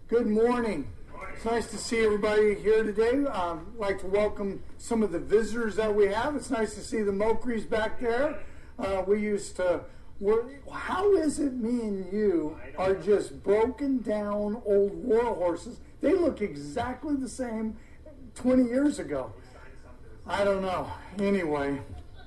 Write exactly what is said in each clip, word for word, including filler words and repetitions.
Good morning. It's nice to see everybody here today. Um, I'd like to welcome some of the visitors that we have. It's nice to see the Mokries back there. Uh, we used to work. How is it me and you are just broken down old war horses? They look exactly the same twenty years ago. I don't know. Anyway.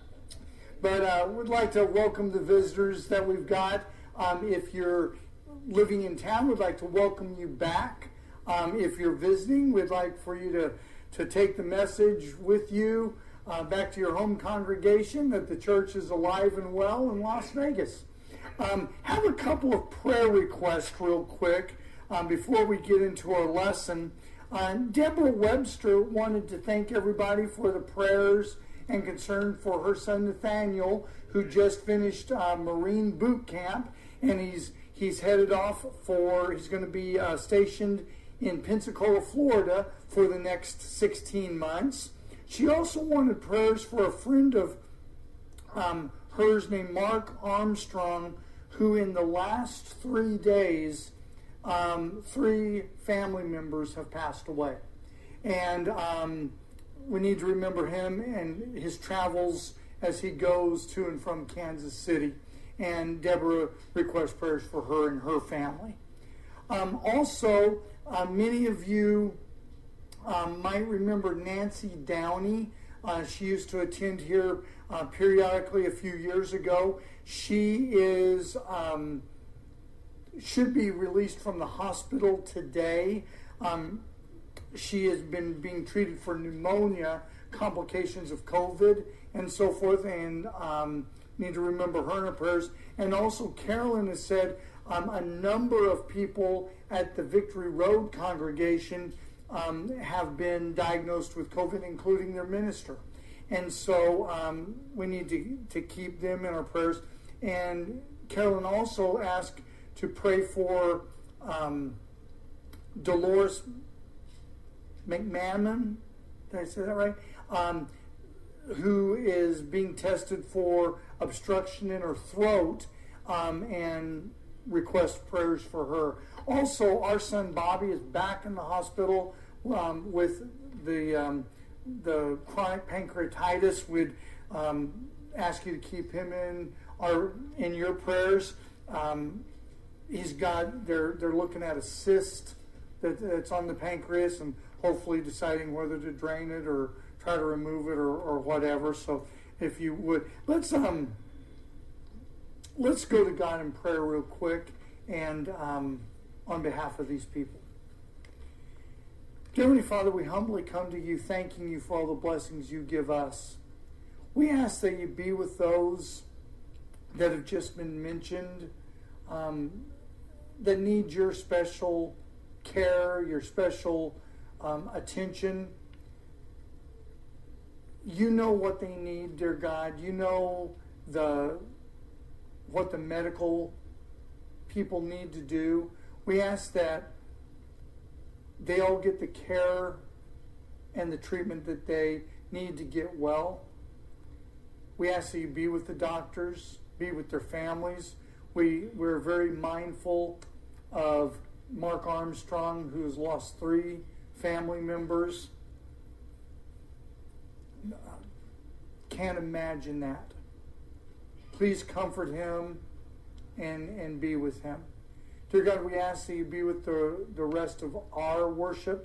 But uh, we'd like to welcome the visitors that we've got. Um, if you're living in town, we'd like to welcome you back. Um, if you're visiting, we'd like for you to, to take the message with you uh, back to your home congregation that the church is alive and well in Las Vegas. Um, have a couple of prayer requests real quick um, before we get into our lesson. Uh, Deborah Webster wanted to thank everybody for the prayers and concern for her son Nathaniel, who just finished uh, Marine boot camp, and he's he's headed off for, he's going to be uh, stationed in Pensacola, Florida for the next sixteen months. She also wanted prayers for a friend of um, hers named Mark Armstrong, who in the last three days, um, three family members have passed away. And um, we need to remember him and his travels as he goes to and from Kansas City. And Deborah requests prayers for her and her family. Um, also, uh, many of you um, might remember Nancy Downey. Uh, she used to attend here uh, periodically a few years ago. She is um, should be released from the hospital today. Um, she has been being treated for pneumonia, complications of COVID, and so forth, and um, need to remember her in her prayers. And also, Carolyn has said um, a number of people at the Victory Road congregation um, have been diagnosed with COVID, including their minister. And so um, we need to, to keep them in our prayers. And Carolyn also asked to pray for um, Dolores McMahon, did I say that right? Um, who is being tested for obstruction in her throat, um, and request prayers for her. Also, our son Bobby is back in the hospital um, with the um, the chronic pancreatitis. We'd um, ask you to keep him in our in your prayers. Um, he's got they're they're looking at a cyst that, that's on the pancreas, and hopefully deciding whether to drain it or try to remove it or, or whatever. So if you would, let's um let's go to God in prayer real quick, and um, on behalf of these people. Dear Heavenly Father, we humbly come to you thanking you for all the blessings you give us. We ask that you be with those that have just been mentioned, um, that need your special care, your special um, attention. You know what they need, dear God. You know the what the medical people need to do. We ask that they all get the care and the treatment that they need to get well. We ask that you be with the doctors, be with their families. We, we're very mindful of Mark Armstrong, who has lost three family members. Can't imagine that. Please comfort him and, and be with him. Dear God, we ask that you be with the, the rest of our worship,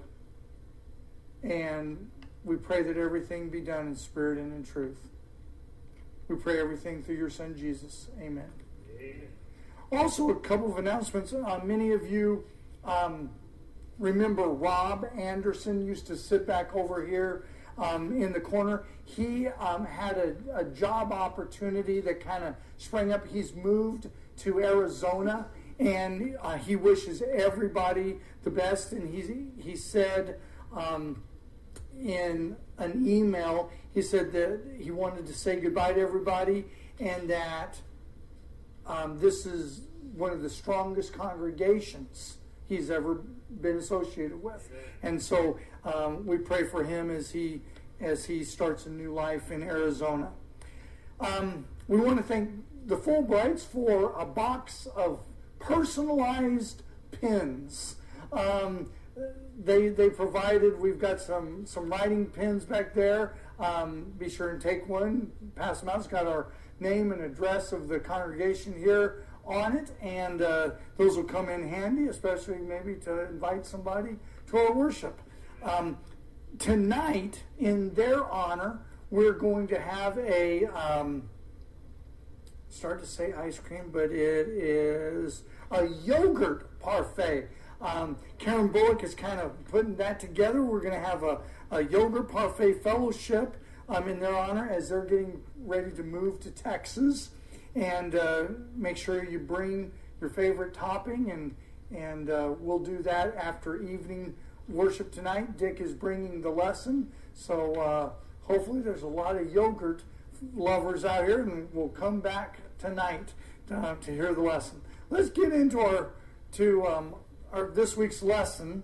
and we pray that everything be done in spirit and in truth. We pray everything through your Son, Jesus. Amen. Amen. Also, a couple of announcements. Uh, many of you um, remember Rob Anderson used to sit back over here um, in the corner. He um, had a, a job opportunity that kind of sprang up. He's moved to Arizona, and uh, he wishes everybody the best. And he, he said um, in an email, he said that he wanted to say goodbye to everybody, and that um, this is one of the strongest congregations he's ever been associated with. And so um, we pray for him as he as he starts a new life in Arizona. Um, we want to thank the Fulbrights for a box of personalized pins. Um, they they provided. We've got some some writing pens back there. Um, be sure and take one. Pass them out. It's got our name and address of the congregation here on it, and uh, those will come in handy, especially maybe to invite somebody to our worship. Um, tonight, in their honor, we're going to have a, um, start to say ice cream, but it is a yogurt parfait. Um, Karen Bullock is kind of putting that together. We're going to have a, a yogurt parfait fellowship um, in their honor as they're getting ready to move to Texas. And uh, make sure you bring your favorite topping, and and uh, we'll do that after evening worship tonight. Dick is bringing the lesson, so uh, hopefully there's a lot of yogurt lovers out here, and we'll come back tonight uh, to hear the lesson. Let's get into our to um, our this week's lesson.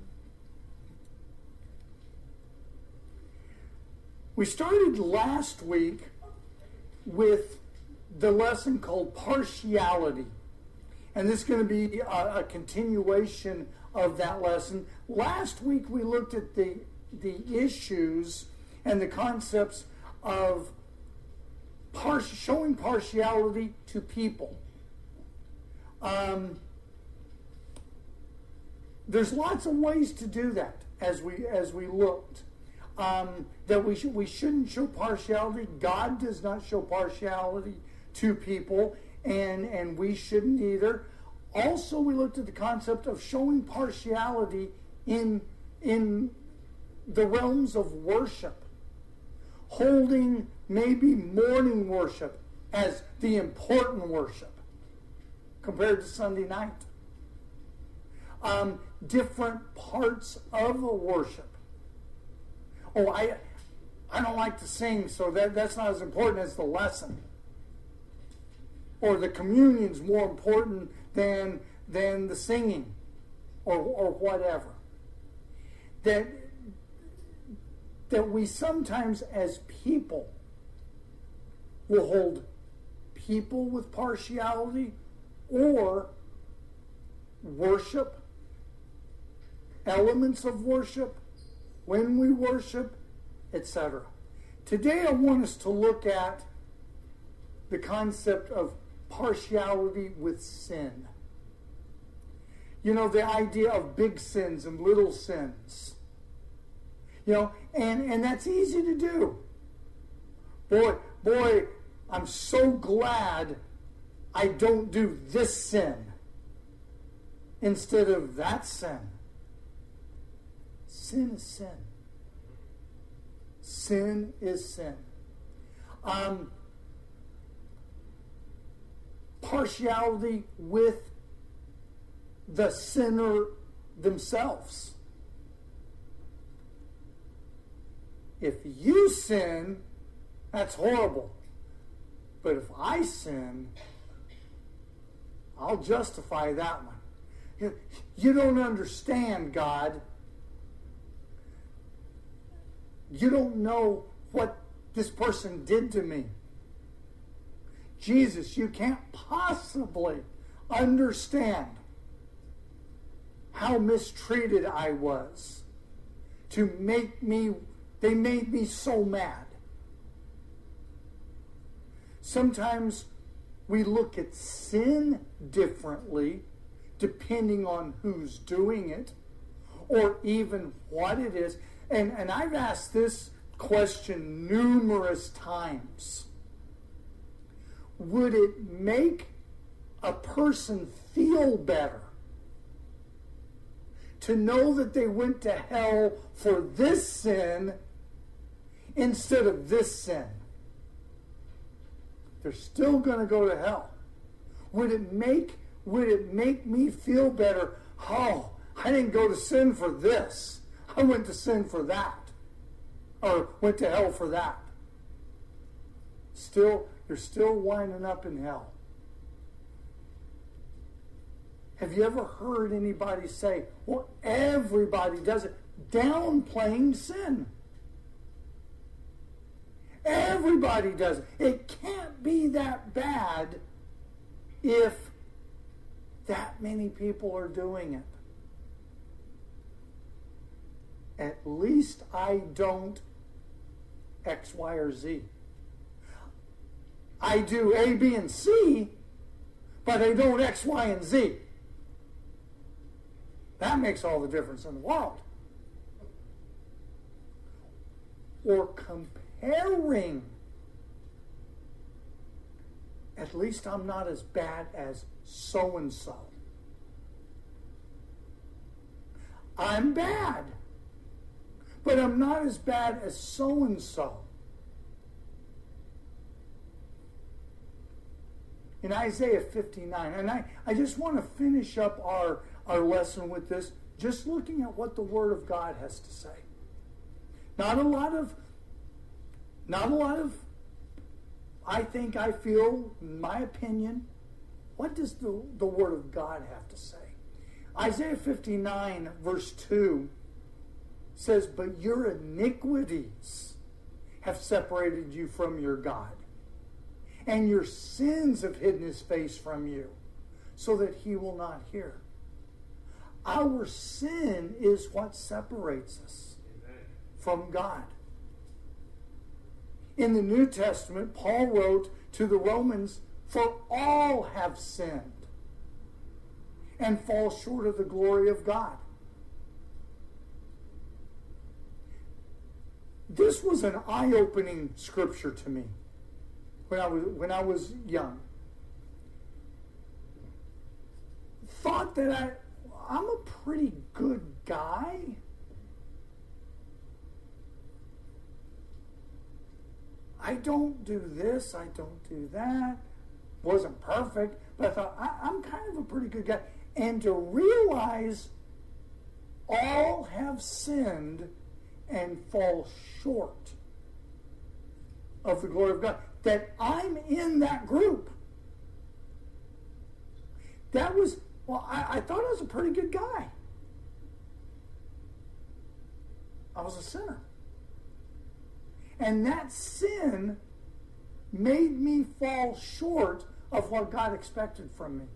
We started last week with the lesson called partiality. And this is going to be a, a continuation of that lesson. Last week we looked at the, the issues and the concepts of par- showing partiality to people. Um, there's lots of ways to do that as we as we looked. Um, that we, sh- we shouldn't show partiality. God does not show partiality to people, and and we shouldn't either. Also, we looked at the concept of showing partiality in in the realms of worship, holding maybe morning worship as the important worship compared to Sunday night. Um, different parts of a worship. Oh, I I don't like to sing, so that, that's not as important as the lesson. Or the communion's more important than than the singing, or or whatever. That that we sometimes as people will hold people with partiality, or worship, elements of worship, when we worship, et cetera. Today I want us to look at the concept of partiality with sin. You know, the idea of big sins and little sins. You know, and, and that's easy to do. Boy, boy, I'm so glad I don't do this sin instead of that sin. Sin is sin. Sin is sin. Um, partiality with the sinner themselves. If you sin, that's horrible. But if I sin, I'll justify that one. You, you don't understand, God. You don't know what this person did to me. Jesus, you can't possibly understand how mistreated I was to make me, they made me so mad. Sometimes we look at sin differently depending on who's doing it or even what it is. And, and I've asked this question numerous times. Would it make a person feel better to know that they went to hell for this sin instead of this sin? They're still going to go to hell. Would it make would it make me feel better? Oh, I didn't go to sin for this. I went to sin for that. Or went to hell for that. Still, you're still winding up in hell. Have you ever heard anybody say, well, everybody does it, downplaying sin? Everybody does it. It can't be that bad if that many people are doing it. at least I don't X, Y, or Z. I do A, B, and C, but I don't X, Y, and Z. That makes all the difference in the world. Or comparing. At least I'm not as bad as so-and-so. I'm bad, but I'm not as bad as so-and-so. In Isaiah fifty-nine, and I, I just want to finish up our, our lesson with this, just looking at what the Word of God has to say. Not a lot of, not a lot of, I think, I feel, in my opinion, what does the, the Word of God have to say? Isaiah fifty-nine, verse two, says, "But your iniquities have separated you from your God, and your sins have hidden his face from you, so that he will not hear." Our sin is what separates us Amen. From God. In the New Testament, Paul wrote to the Romans, "For all have sinned and fall short of the glory of God." This was an eye-opening scripture to me when I was when I was young. Thought that I I'm a pretty good guy. I don't do this, I don't do that. Wasn't perfect, but I thought I, I'm kind of a pretty good guy. And to realize all have sinned and fall short of the glory of God, that I'm in that group. That was, well, I, I thought I was a pretty good guy. I was a sinner. And that sin made me fall short of what God expected from me.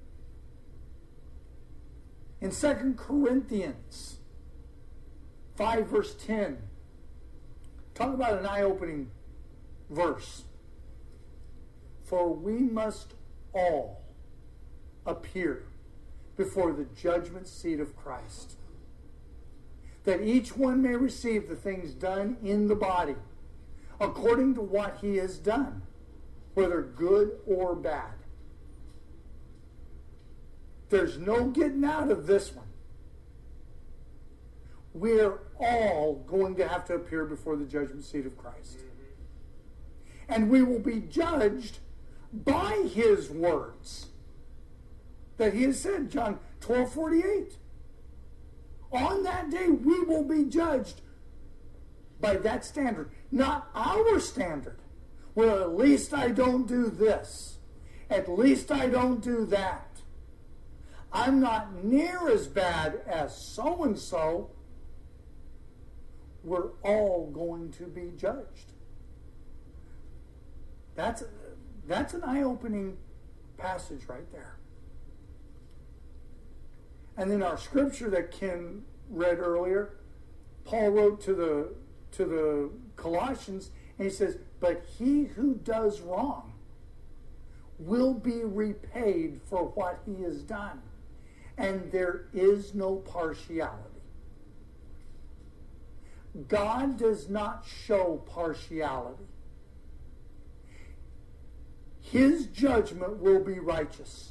In Second Corinthians five, verse ten, talk about an eye-opening verse. "For we must all appear before the judgment seat of Christ, that each one may receive the things done in the body, according to what he has done, whether good or bad." There's no getting out of this one. We're all going to have to appear before the judgment seat of Christ. And we will be judged by his words that he has said, John twelve forty-eight. On that day, we will be judged by that standard, not our standard. Well, at least I don't do this. At least I don't do that. I'm not near as bad as so-and-so. We're all going to be judged. That's, that's an eye-opening passage right there. And then our scripture that Ken read earlier, Paul wrote to the to the Colossians, and he says, "But he who does wrong will be repaid for what he has done, and there is no partiality." God does not show partiality. His judgment will be righteous.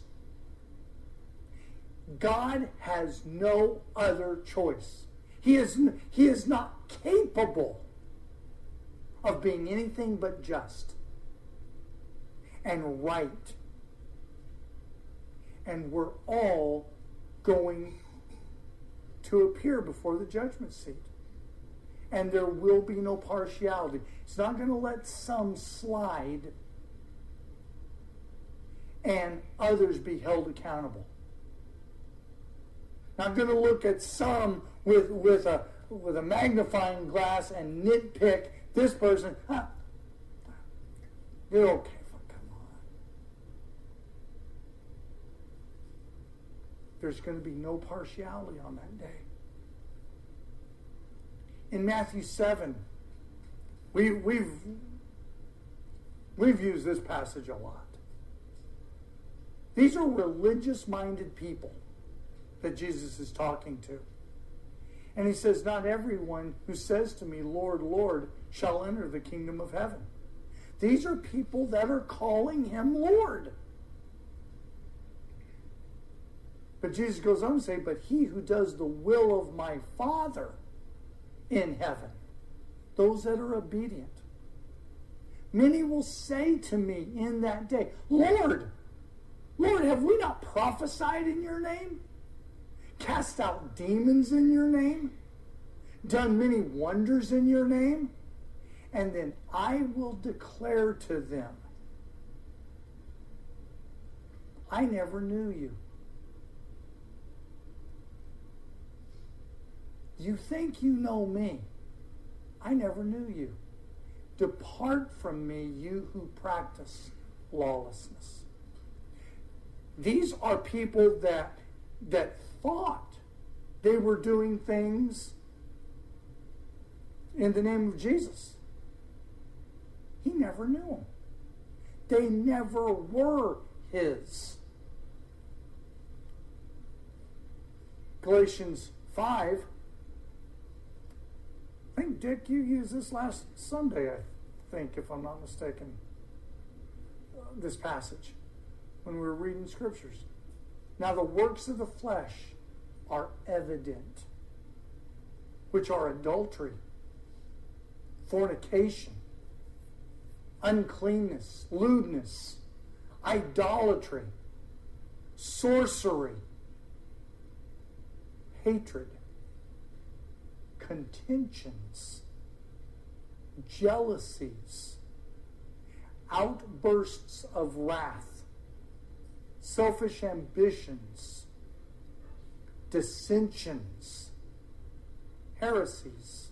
God has no other choice. He is, he is not capable of being anything but just and right. And we're all going to appear before the judgment seat. And there will be no partiality. It's not going to let some slide and others be held accountable. Not going to look at some with with a with a magnifying glass and nitpick this person. Huh, you're okay. Come on. There's going to be no partiality on that day. in Matthew seven, we, we've, we've used this passage a lot. These are religious-minded people that Jesus is talking to. And he says, not everyone who says to me, Lord, Lord, shall enter the kingdom of heaven. These are people that are calling him Lord. But Jesus goes on to say, but he who does the will of my Father in heaven, those that are obedient. Many will say to me in that day, Lord, Lord, have we not prophesied in your name? Cast out demons in your name? Done many wonders in your name? And then I will declare to them, I never knew you. You think you know me. I never knew you. Depart from me, you who practice lawlessness. These are people that, that thought they were doing things in the name of Jesus. He never knew them. They never were his. Galatians five. I think, Dick, you used this last Sunday, I think, if I'm not mistaken, uh, this passage, when we were reading scriptures. Now the works of the flesh are evident, which are adultery, fornication, uncleanness, lewdness, idolatry, sorcery, hatred, contentions, jealousies, outbursts of wrath, selfish ambitions, dissensions, heresies,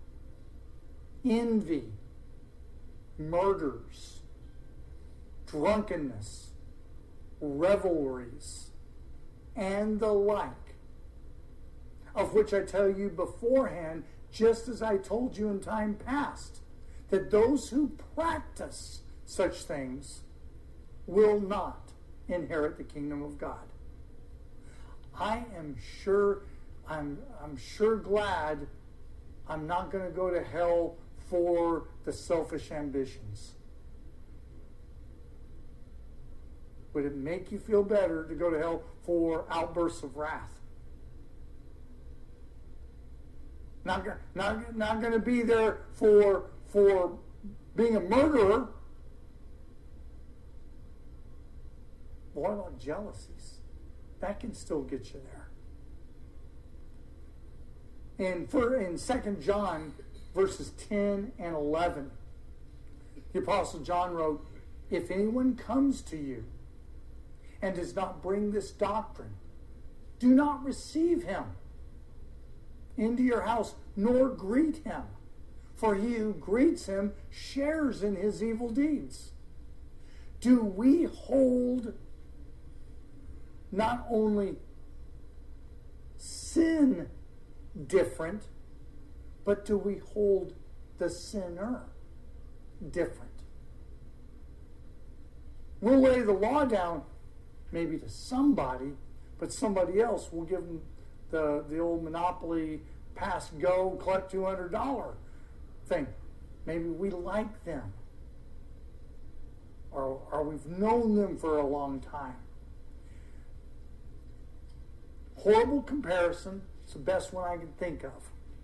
envy, murders, drunkenness, revelries, and the like, of which I tell you beforehand, just as I told you in time past, that those who practice such things will not inherit the kingdom of God. I am sure, I'm, I'm sure glad I'm not going to go to hell for the selfish ambitions. Would it make you feel better to go to hell for outbursts of wrath? Not, not, not going to be there for, for being a murderer. What about jealousies? That can still get you there. And for, in Second John, verses ten and eleven, the Apostle John wrote, if anyone comes to you and does not bring this doctrine, do not receive him into your house, nor greet him. For he who greets him shares in his evil deeds. Do we hold not only sin different, but do we hold the sinner different? We'll lay the law down maybe to somebody, but somebody else will give them the, the old Monopoly pass, go, collect two hundred dollars thing. Maybe we like them. Or, or we've known them for a long time. Horrible comparison. It's the best one I can think of.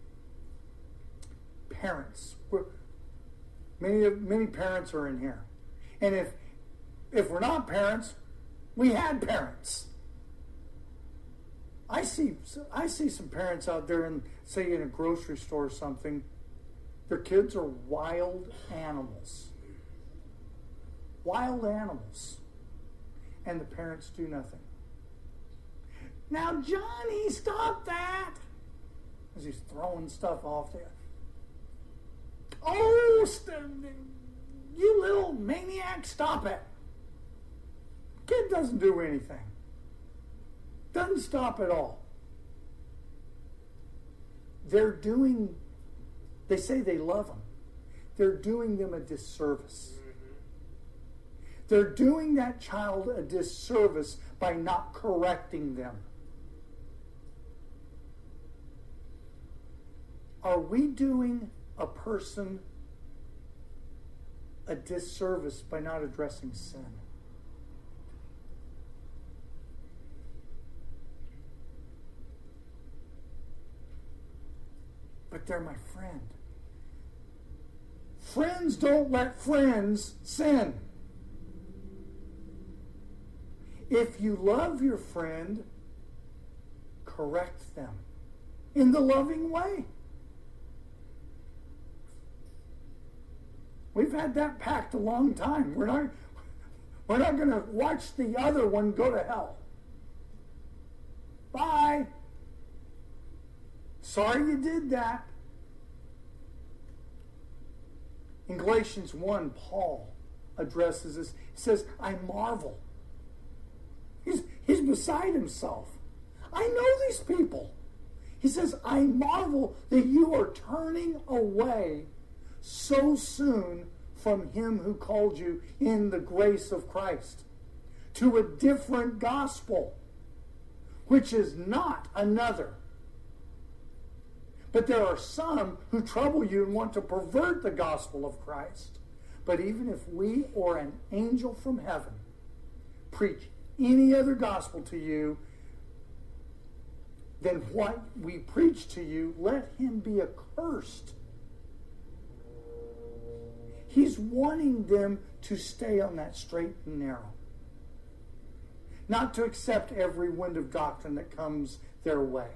Parents. We're, many, many parents are in here. And if, if we're not parents, we had parents. I see I see some parents out there, in, say in a grocery store or something, their kids are wild animals. Wild animals. And the parents do nothing. Now, Johnny, stop that! As he's throwing stuff off there. Oh, st- you little maniac, stop it. Kid doesn't do anything. Doesn't stop at all. They're doing They say they love them. They're doing them a disservice. They're doing that child a disservice by not correcting them. Are we doing a person a disservice by not addressing sin? But they're my friend. Friends don't let friends sin. If you love your friend, correct them in the loving way. We've had that pact a long time. We're not, we're not going to watch the other one go to hell. Bye. Sorry you did that. In Galatians one, Paul addresses this. He says, I marvel. He's, he's beside himself. I know these people. He says, I marvel that you are turning away so soon from him who called you in the grace of Christ to a different gospel, which is not another. But there are some who trouble you and want to pervert the gospel of Christ. But even if we or an angel from heaven preach any other gospel to you than what we preach to you, let him be accursed. He's wanting them to stay on that straight and narrow. Not to accept every wind of doctrine that comes their way.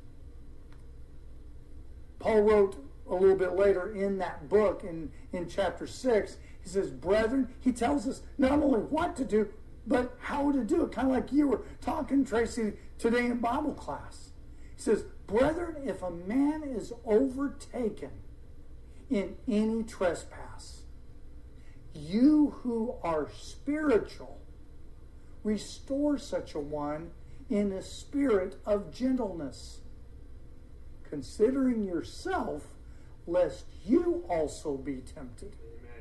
Paul wrote a little bit later in that book, in, in chapter six, he says, brethren, he tells us not only what to do, but how to do it. Kind of like you were talking, Tracy, today in Bible class. He says, brethren, if a man is overtaken in any trespass, you who are spiritual, restore such a one in a spirit of gentleness, considering yourself, lest you also be tempted. Amen.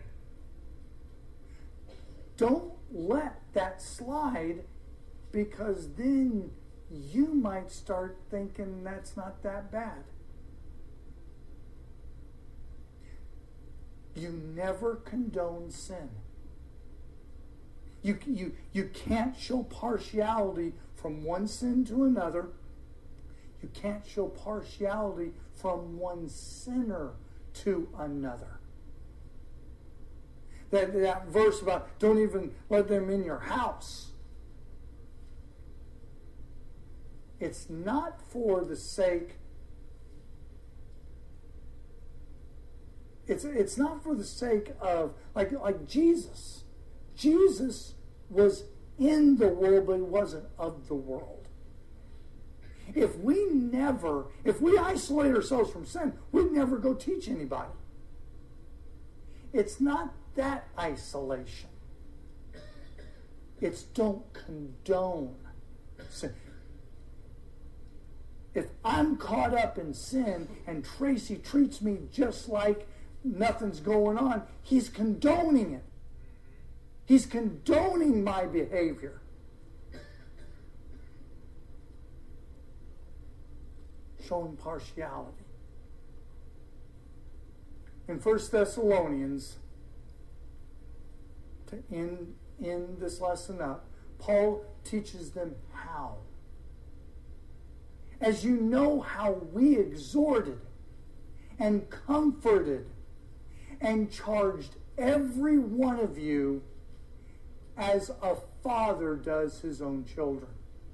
Don't let that slide, because then you might start thinking that's not that bad. You never condone sin. You, you, you can't show partiality from one sin to another. You can't show partiality from one sinner to another. That, that verse about don't even let them in your house. It's not for the sake It's it's not for the sake of, like, like Jesus. Jesus was in the world, but he wasn't of the world. If we never, if we isolate ourselves from sin, we'd never go teach anybody. It's not that isolation. It's don't condone sin. If I'm caught up in sin and Tracy treats me just like nothing's going on, he's condoning it. He's condoning my behavior. Showing partiality. In First Thessalonians, to end, end this lesson up, Paul teaches them how. As you know how we exhorted and comforted and charged every one of you as a father does his own children.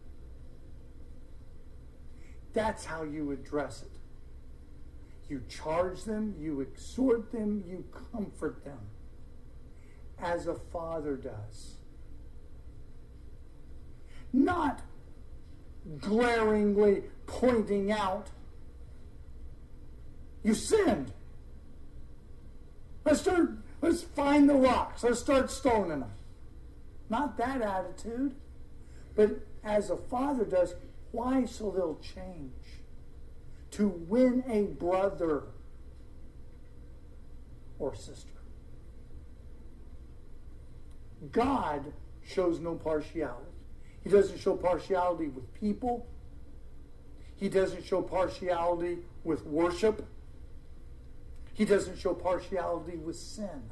That's how you address it. You charge them, you exhort them, you comfort them as a father does. Not glaringly pointing out, you sinned. Let's start, let's find the rocks. Let's start stoning them. Not that attitude. But as a father does, why? So they'll change. To win a brother or sister. God shows no partiality. He doesn't show partiality with people. He doesn't show partiality with worship. He doesn't show partiality with sin.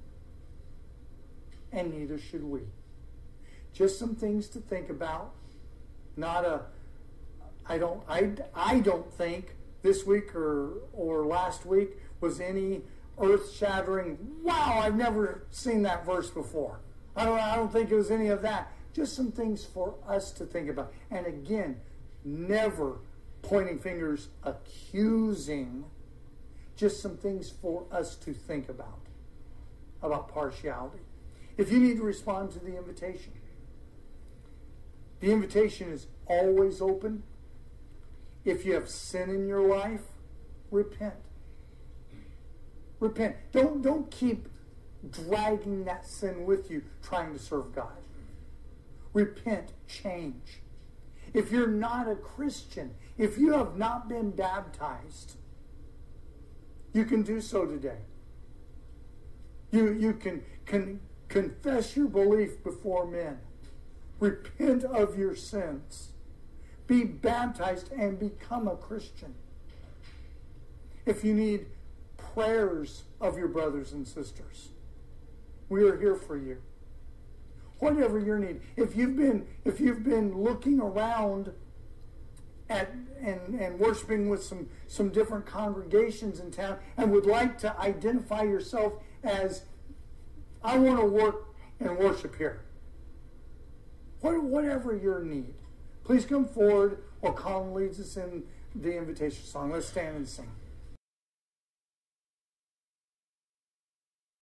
And neither should we. Just some things to think about. Not a, I don't, I, I don't think this week or, or last week was any earth-shattering, wow, I've never seen that verse before. I don't, I don't think it was any of that. Just some things for us to think about. And again, never pointing fingers, accusing. Just some things for us to think about, about partiality. If you need to respond to the invitation, the invitation is always open. If you have sin in your life, repent. Repent. Don't, don't keep dragging that sin with you trying to serve God. Repent. Change. If you're not a Christian, if you have not been baptized, you can do so today. You, you can, can confess your belief before men. Repent of your sins. Be baptized and become a Christian. If you need prayers of your brothers and sisters, we are here for you. Whatever your need. If you've been, if you've been looking around at and, and worshiping with some, some different congregations in town and would like to identify yourself as, I want to work and worship here. What, whatever your need, please come forward, or Colin leads us in the invitation song. Let's stand and sing.